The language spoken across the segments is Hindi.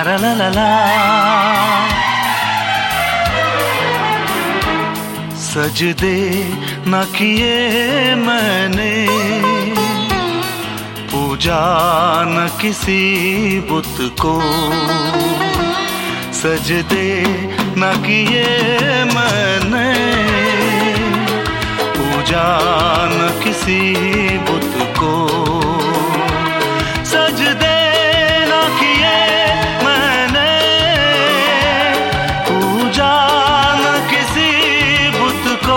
ला ला ला ला। सजदे न किए मैंने, पूजा न किसी बुत को। सजदे न किए मैंने, पूजा न किसी बुत को। सजदे न किए मैंने, पूजा न किसी बुत को।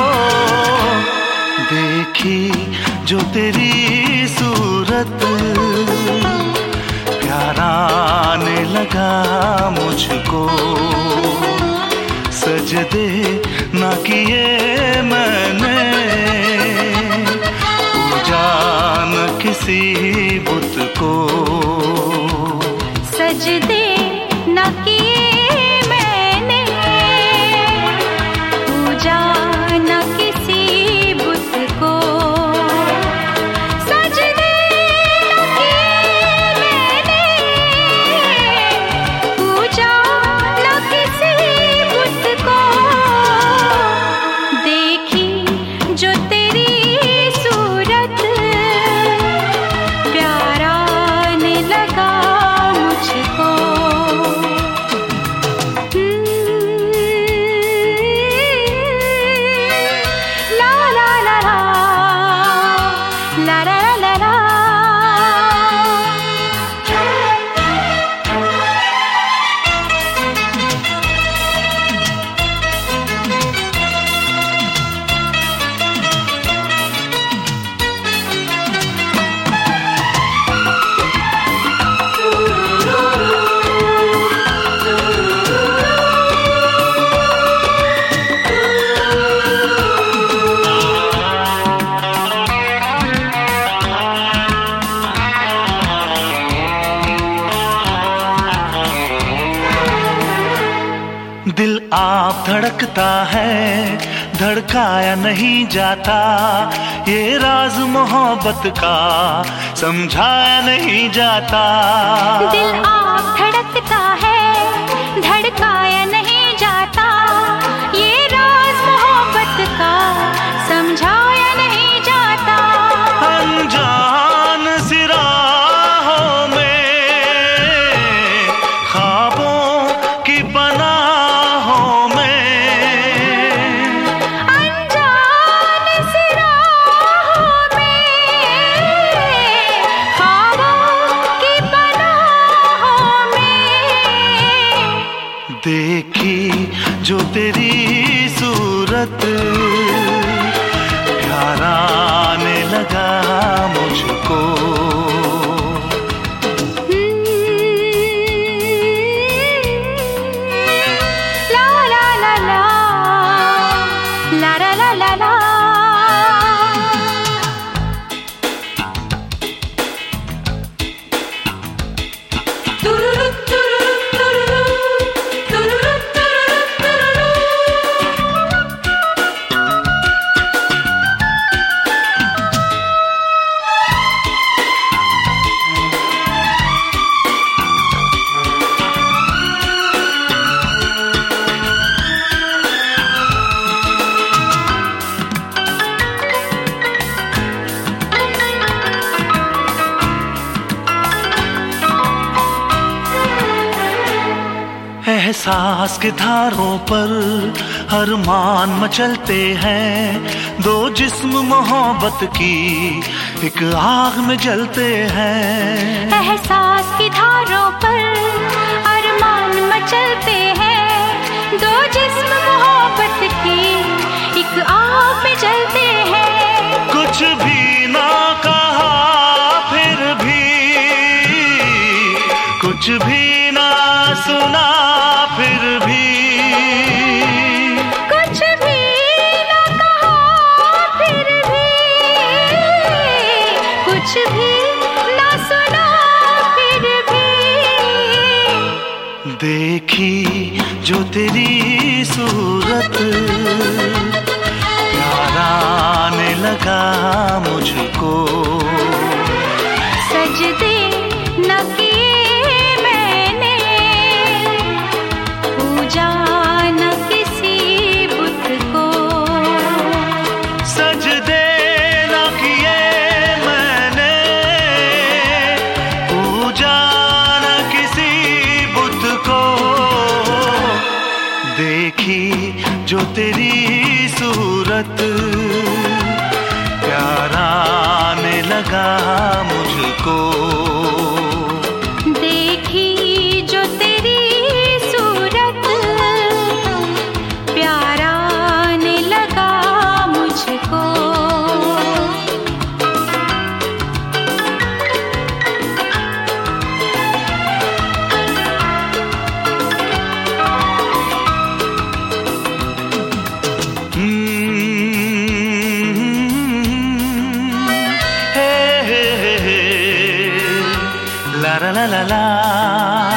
देखी जो तेरी सूरत, प्यारा आने लगा मुझको। सजदे न किए मैंने, पूजा न किसी बुत को। सजदे न किए मैंने, पूजा न किसी बुत को। सजदे न किए मैंने, पूजा न किसी बुत को। देखी जो तेरी सूरत, प्यारा आने लगा मुझको। ला ला ला ला, ला ला ला ला। दिल आप धड़कता है, धड़काया नहीं जाता। ये राज मोहब्बत का समझाया नहीं जाता। दिल आप धड़कता है, धड़काया नहीं जाता। ये राज मोहब्बत का समझाया नहीं जाता। अनजान सी राहों में, ख्वाबों की पनाहों में। अनजान सी राहों में, ख्वाबों की पनाहों में। देखी जो तेरी सूरत, प्यारा आने लगा मुझको। ला ला ला ला, ला ला ला ला ला। एहसास के धारों पर अरमान मचलते हैं। दो जिस्म मोहब्बत की एक आग में जलते हैं। एहसास की धारों पर अरमान मचलते हैं। दो जिस्म मोहब्बत की एक आग में जलते हैं। कुछ भी ना कहा फिर भी, कुछ भी ना सुना फिर भी। कुछ भी ना कहा फिर भी, कुछ भी ना सुना फिर भी। देखी जो तेरी सूरत, प्यारा आने लगा मुझको। सजदे न किए मैंने, सजदे ना किए मैंने, पूजा न किसी बुत को, देखी जो तेरी सूरत प्यारा आने लगा मुझको। देखी जो तेरी सूरत प्यारा आने लगा मुझको। La la la la la.